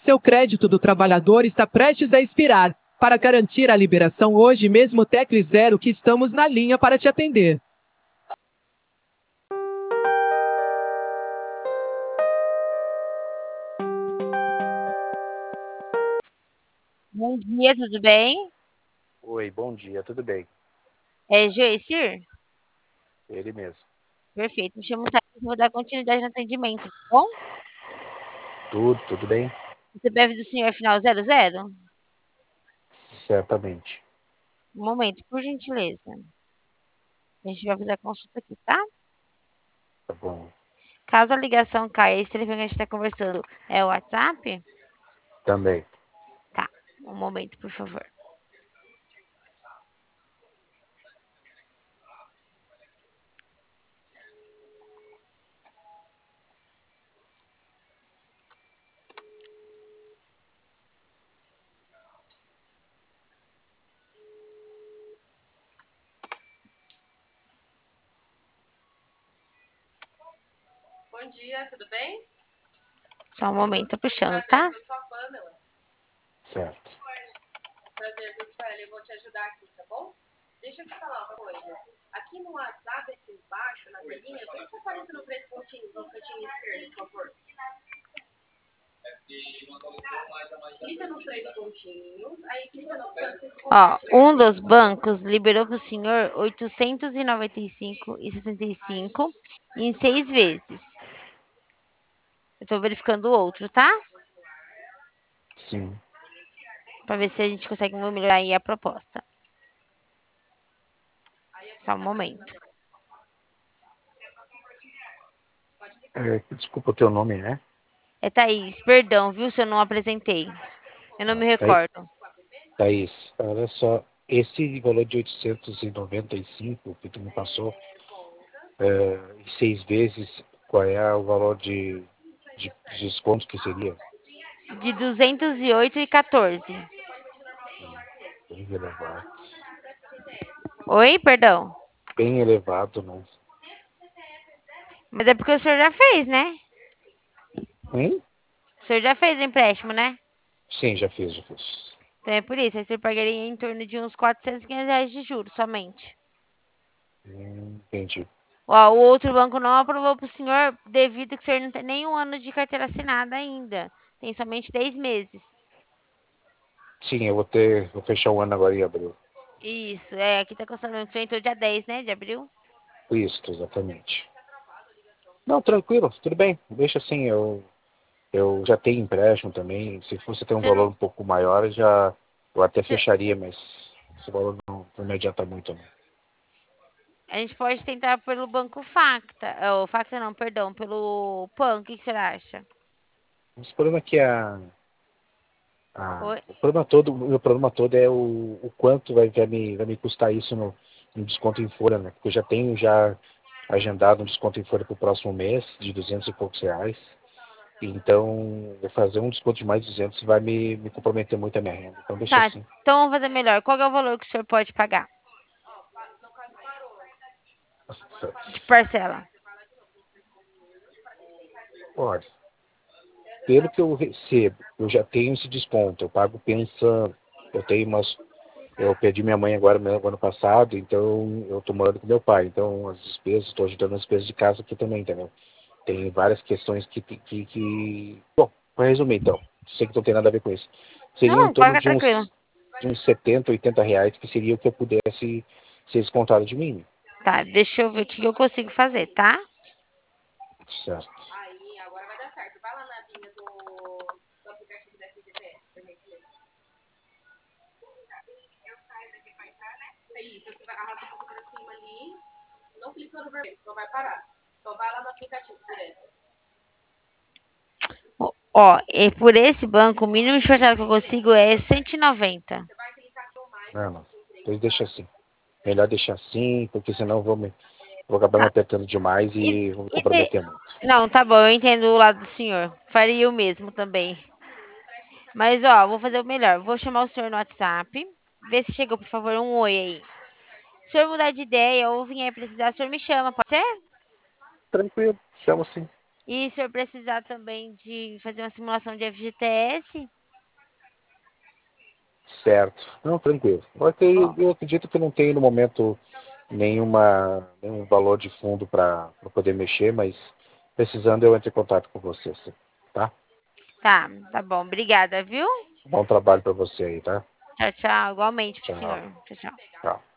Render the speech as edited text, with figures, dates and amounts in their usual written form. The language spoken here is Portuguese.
Seu crédito do trabalhador está prestes a expirar. Para garantir a liberação hoje mesmo, tecle 0 que estamos na linha para te atender. Bom dia, tudo bem? Oi, bom dia, tudo bem? É Joecir? Ele mesmo. Perfeito. Me chamo Thaís, vou dar continuidade no atendimento, tá bom? Tudo bem? O CPF do senhor é final 00? Certamente. Um momento, por gentileza. A gente vai fazer a consulta aqui, tá? Tá bom. Caso a ligação caia, esse telefone que a gente está conversando é o WhatsApp? Também. Tá. Um momento, por favor. Bom dia, tudo bem? Só um momento, tô puxando, tá? Eu sou a Pamela. Certo. Prazer, Sueli. Eu vou te ajudar aqui, tá bom? Deixa eu te falar uma coisa. Aqui no WhatsApp, aqui embaixo, na telinha, o que está aparecendo três pontinhos no cantinho esquerdo, por favor? Clica nos três pontinhos, aí clica na opção que Ó, um dos bancos liberou para o senhor 895,65 em 6 vezes. Eu tô verificando o outro, tá? Sim. Para ver se a gente consegue melhorar aí a proposta. Só um momento. Desculpa, o teu nome é? É Thaís, perdão, viu, se eu não apresentei. Eu não me recordo. Thaís, olha só. Esse valor de 895 que tu me passou, em 6 vezes, qual é o valor de desconto que seria? De 208,14. Bem elevado. Oi, perdão. Bem elevado, né? Mas é porque o senhor já fez, né? Hein? O senhor já fez o empréstimo, né? Sim, já fiz, já fiz. Então é por isso. Aí você pagaria em torno de uns 400, 500 reais de juros somente. Entendi. Ó, o outro banco não aprovou para o senhor devido que o senhor não tem nenhum ano de carteira assinada ainda. Tem somente 10 meses. Sim, vou fechar o ano agora em abril. Isso, aqui tá constando que entrou dia 10, né, de abril. Isso, exatamente. Não, tranquilo, tudo bem. Deixa assim, eu já tenho empréstimo também. Se você tem um Você valor não, um pouco maior, eu até você- fecharia, mas esse valor não me adianta muito, não. a gente pode tentar pelo banco Facta. O Facta não, perdão, pelo PAN. O que você acha? Mas o problema é que Oi? o meu problema todo é o quanto vai me custar isso no desconto em folha, né? Porque eu já tenho agendado um desconto em folha para o próximo mês de 200 e poucos reais. Então, eu fazer um desconto de mais de 200 vai me comprometer muito a minha renda. Então, deixa Tá, assim. então vamos fazer melhor. Qual é o valor que o senhor pode pagar de parcela? Olha, pelo que eu recebo, eu já tenho esse desconto. Eu pago pensão. Eu tenho umas. Eu perdi minha mãe agora no ano passado, então eu estou morando com meu pai. Então, as despesas, estou ajudando as despesas de casa aqui também, entendeu? Tem várias questões que... Bom, para resumir, então, sei que não tem nada a ver com isso. Seria em Não, torno paga tranquilo. de uns 70, 80 reais, que seria o que eu pudesse ser descontado de mim. Tá, deixa eu ver o que eu consigo fazer, tá? Certo. Aí, agora vai dar certo. Vai lá na linha do aplicativo da FGTS, por gentileza. É isso, você vai arrasta um pouco pra cima ali. Não clica no vermelho, senão vai parar. Só vai lá no aplicativo direto. Ó, e por esse banco, o mínimo de parcela que eu consigo é 190. Você vai clicar no mais Não, ali não. que tem três Então deixa barras. assim. Melhor deixar assim, porque senão vou acabar me Tá. apertando demais E, e vou me e te- comprometer muito. Não, tá bom, eu entendo o lado do senhor. Faria o mesmo também. Mas, ó, vou fazer o melhor. Vou chamar o senhor no WhatsApp. Vê se chegou, por favor, um oi aí. Se o senhor mudar de ideia ou vier precisar, o senhor me chama, pode ser? Tranquilo, chama assim. E se eu precisar também de fazer uma simulação de FGTS, Certo. Não, tranquilo. bom, Eu acredito que não tem no momento nenhum valor de fundo para poder mexer, mas precisando eu entro em contato com você, sim. Tá? tá bom. Obrigada, viu? Bom trabalho para você aí, tá? Tchau, tchau. Igualmente pro Tchau. senhor. Tchau, tchau. Tchau.